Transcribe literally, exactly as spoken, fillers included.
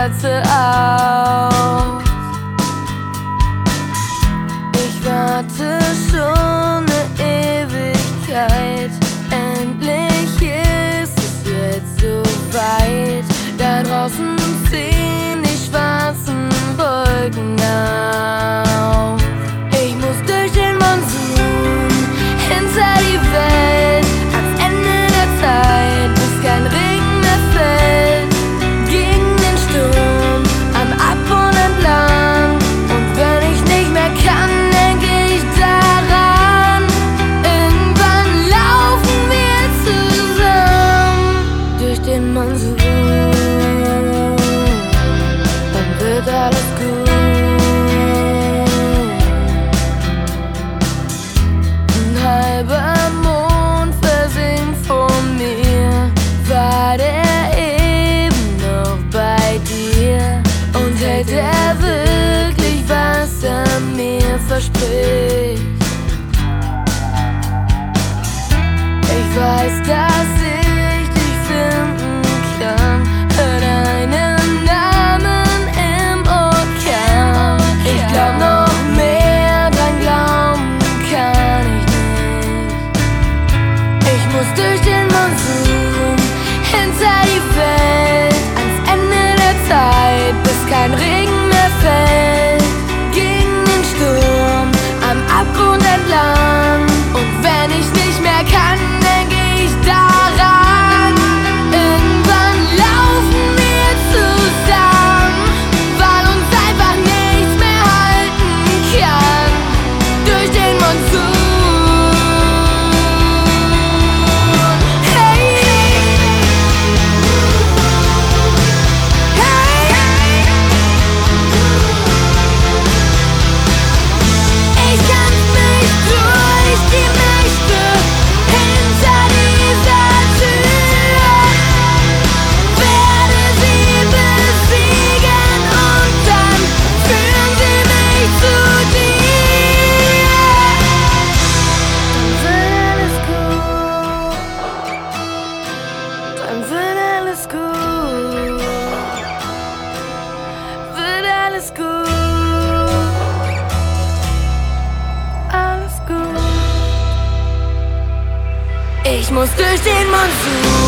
Kerze aus. Ich warte schon eine Ewigkeit, endlich ist es jetzt soweit. Da draußen ziehen die schwarzen Wolken auf. Ich muss durch den Monsun, hinter die Welt, ans Ende der Zeit, bis kein Regen mehr fällt. Gegen den Sturm, am Abgrund entlang. Und wenn ich nicht mehr kann, denke ich daran. Irgendwann laufen wir zusammen durch den Monsun. Dann wird alles gut. Ein halber Mond versinkt vor mir. War der eben noch bei dir? Und hält er wirklich, was er mir verspricht? Ich weiß, dass ich dich finden kann. Hör deinen Namen im Orkan. Ich glaub, noch mehr dran glauben kann ich nicht. Ich muss durch den Monsun, hinter die Welt, ans Ende der Zeit, bis kein Regen mehr fällt. Gegen den Sturm, am Abgrund entlang. Und wenn ich nicht mehr kann, denke ich daran. Irgendwann laufen wir zusammen, weil uns einfach nichts mehr halten kann. Durch den Monsun. Hey, hey. Ich kämpf mich durch die Mächte hinter dieser Tür, werde sie besiegen und dann führen sie mich zu dir. Dann wird alles gut. Dann wird alles gut. Wird alles gut. Alles gut. Ich muss durch den Monsun.